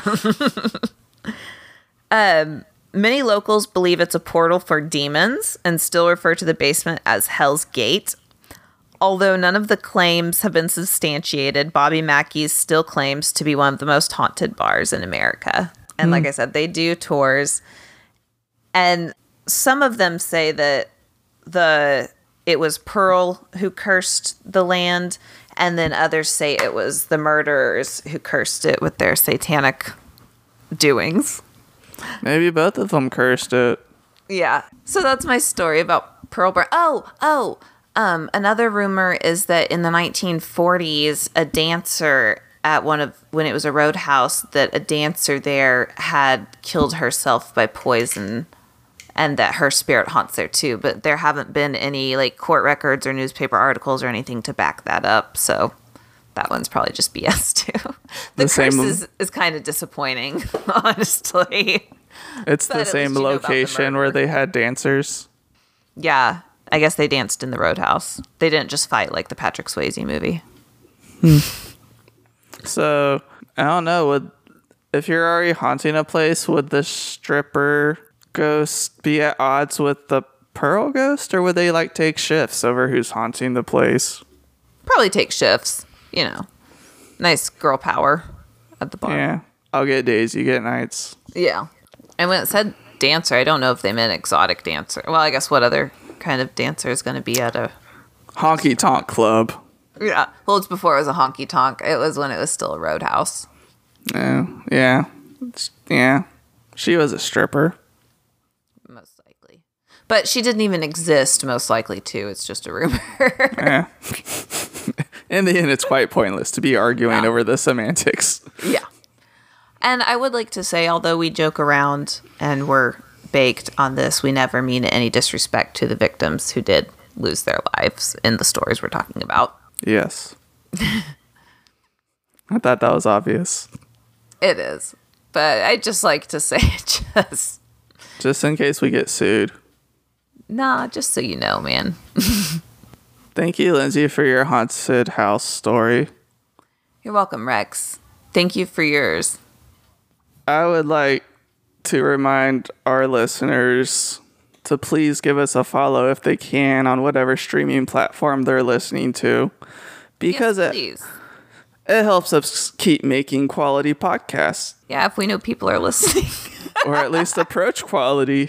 Many locals believe it's a portal for demons and still refer to the basement as Hell's Gate. Although none of the claims have been substantiated, Bobby Mackey's still claims to be one of the most haunted bars in America. And like I said, they do tours. And some of them say that it was Pearl who cursed the land, and then others say it was the murderers who cursed it with their satanic doings. Maybe both of them cursed it. Yeah. So that's my story about Pearl Bar. Another rumor is that in the 1940s, a dancer at when it was a roadhouse, that a dancer there had killed herself by poison, and that her spirit haunts there too. But there haven't been any like court records or newspaper articles or anything to back that up. So that one's probably just BS too. The curse is kind of disappointing, honestly. It's the same location where they had dancers. Yeah. I guess they danced in the roadhouse. They didn't just fight like the Patrick Swayze movie. So, I don't know. If you're already haunting a place, would the stripper ghost be at odds with the Pearl ghost? Or would they like take shifts over who's haunting the place? Probably take shifts. You know, nice girl power at the bar. Yeah. I'll get days, you get nights. Yeah. And when it said dancer, I don't know if they meant exotic dancer. Well, I guess what other kind of dancer is going to be at a honky tonk club? Yeah. Well, it's before it was a honky tonk. It was when it was still a roadhouse. Yeah. She was a stripper. Most likely. But she didn't even exist, most likely, too. It's just a rumor. Yeah. In the end, it's quite pointless to be arguing over the semantics. Yeah. And I would like to say, although we joke around and we're baked on this, we never mean any disrespect to the victims who did lose their lives in the stories we're talking about. Yes. I thought that was obvious. It is. But I just like to say it just in case we get sued. Nah, just so you know, man. Thank you, Lindsay, for your haunted house story. You're welcome, Rex. Thank you for yours. I would like to remind our listeners to please give us a follow if they can on whatever streaming platform they're listening to, because yes, it helps us keep making quality podcasts. Yeah, if we know people are listening. Or at least approach quality.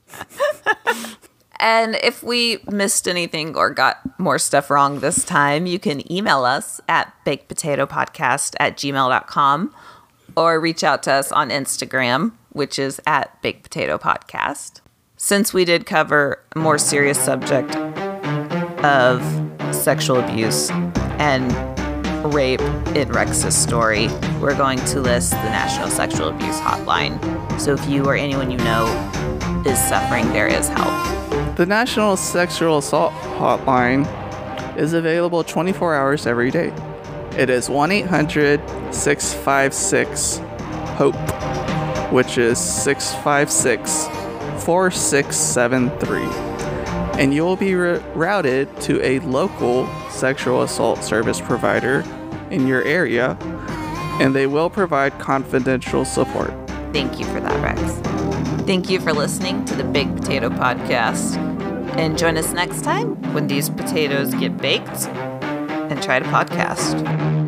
And if we missed anything or got more stuff wrong this time, you can email us at bakedpotatopodcast@gmail.com or reach out to us on Instagram, which is at bakedpotatopodcast. Since we did cover a more serious subject of sexual abuse and rape in Rex's story, we're going to list the National Sexual Abuse Hotline. So if you or anyone you know is suffering, there is help. The National Sexual Assault Hotline is available 24 hours every day. It is 1-800-656-HOPE, which is 656-4673. And you will be routed to a local sexual assault service provider in your area, and they will provide confidential support. Thank you for that, Rex. Thank you for listening to the Baked Potato Podcast. And join us next time when these potatoes get baked and try to podcast.